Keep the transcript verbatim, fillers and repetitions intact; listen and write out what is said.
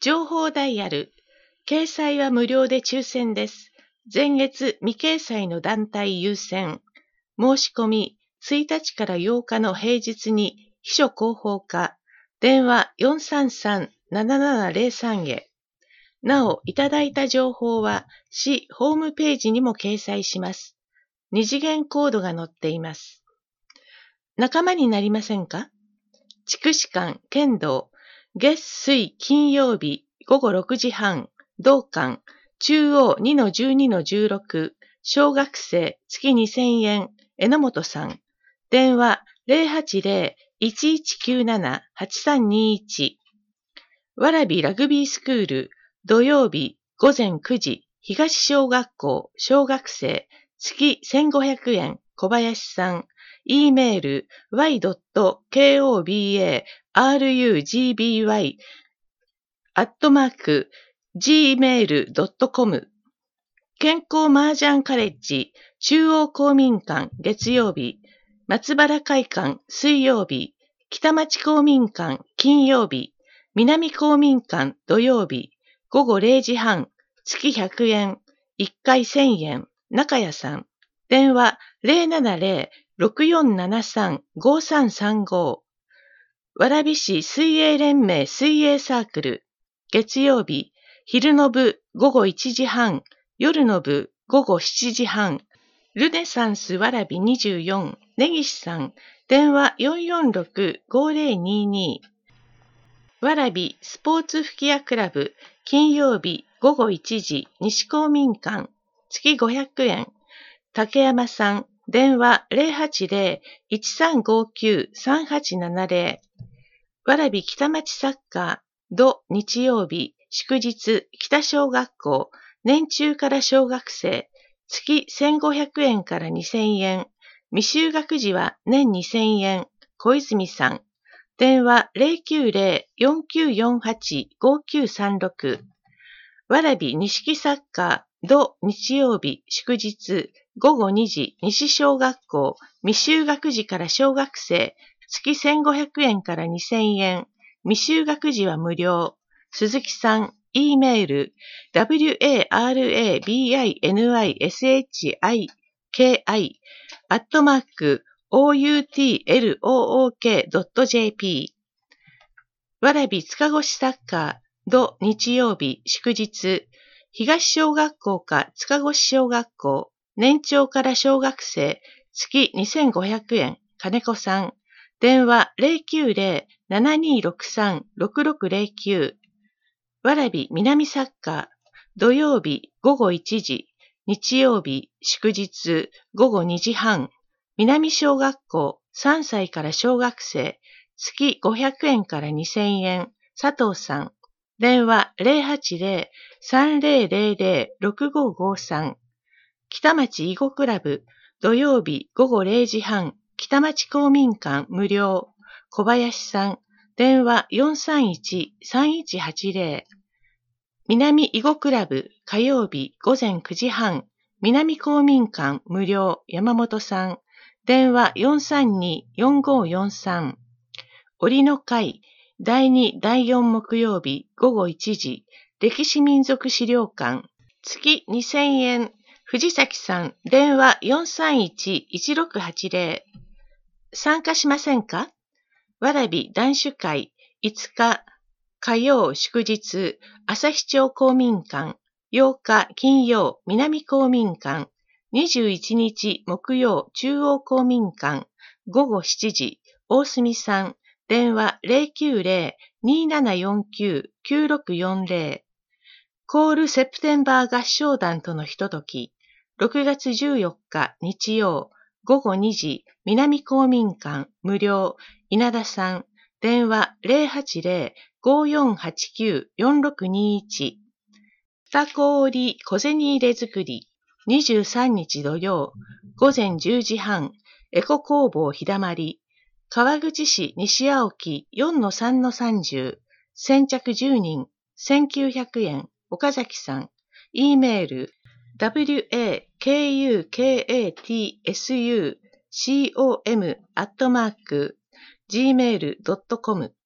情報ダイヤル。掲載は無料で抽選です。前月未掲載の団体優先。申し込みついたちからようかの平日に秘書広報課。電話 よんさんさんななななゼロさん へ。なお、いただいた情報は市ホームページにも掲載します。二次元コードが載っています。仲間になりませんか？地区士官剣道、月水金曜日午後ろくじはん、同館、中央 にのじゅうにのじゅうろく、小学生月にせんえん、榎本さん。電話 ゼロはちゼロ いちいちきゅうなな はちさんにいち。わらびラグビースクール、土曜日午前くじ、東小学校、小学生、月せんごひゃくえん、小林さん。e メール ワイドットコバルグバイ アットマーク ジーメールドットコム。健康麻雀カレッジ中央公民館月曜日、松原会館水曜日、北町公民館金曜日、南公民館土曜日、午後れいじはん、月ひゃくえん、いっかいせんえん、中谷さん。電話 ゼロななゼロ ろくよんななさん ごさんさんご。蕨市水泳連盟水泳サークル。月曜日、昼の部午後いちじはん、夜の部午後しちじはん。ルネサンス蕨にじゅうよん、根岸さん。電話 よんよんろく ごゼロにに。蕨スポーツ吹き矢クラブ。金曜日午後いちじ、西公民館。月ごひゃくえん。竹山さん。電話 ゼロはちゼロ いちさんごきゅう さんはちななゼロ。蕨北町サッカー。土日曜日、祝日、北小学校。年中から小学生。月せんごひゃくえんからにせんえん。未就学時は年にせんえん。小泉さん。電話 ゼロきゅうゼロ よんきゅうよんはち ごきゅうさんろく。蕨西サッカー。土日曜日、祝日。午後にじ、西小学校、未就学時から小学生、月せんごひゃくえんからにせんえん、未就学時は無料。鈴木さん、e メール、ワラビニシキ、アットマーク、オーユーティーエルオーオーケードットジェーピー。蕨塚越サッカー、土日曜日、祝日、東小学校か塚越小学校、年長から小学生、月にせんごひゃくえん、金子さん。電話 ゼロきゅうゼロ ななにろくさん ろくろくゼロきゅう。蕨南サッカー。土曜日午後いちじ、日曜日祝日午後にじはん。南小学校さんさいから小学生、月ごひゃくえんからにせんえん、佐藤さん。電話 ゼロはちゼロ さんゼロゼロゼロ ろくごごさん。北町囲碁クラブ、土曜日午後れいじはん、北町公民館無料、小林さん。電話 よんさんいち さんいちはちゼロ。南囲碁クラブ、火曜日午前くじはん、南公民館無料、山本さん。電話 よんさんに よんごよんさん。折の会、だいにだいよん木曜日午後いちじ、歴史民族資料館、月にせんえん、藤崎さん。電話 よんさんいち いちろくはちゼロ。参加しませんか？蕨男子会、いつか火曜祝日、旭町公民館、ようか金曜南公民館、にじゅういちにち木曜中央公民館、午後しちじ、大隅さん。電話 ゼロきゅうゼロ にななよんきゅう きゅうろくよんゼロ。コールセプテンバー合唱団とのひととき。ろくがつじゅうよっか日曜、午後にじ、南公民館無料、稲田さん。電話 ゼロはちゼロ ごよんはちきゅう よんろくにいち。二子織小銭入れ作り、にじゅうさんにち土曜、午前じゅうじはん、エコ工房日だまり、川口市西青木 よんのさんのさんじゅう、先着じゅうにん、せんきゅうひゃくえん、岡崎さん。e メール、ダブリューエーケーユーケーエーティーエスユーコム アットマーク ジーメールドットコム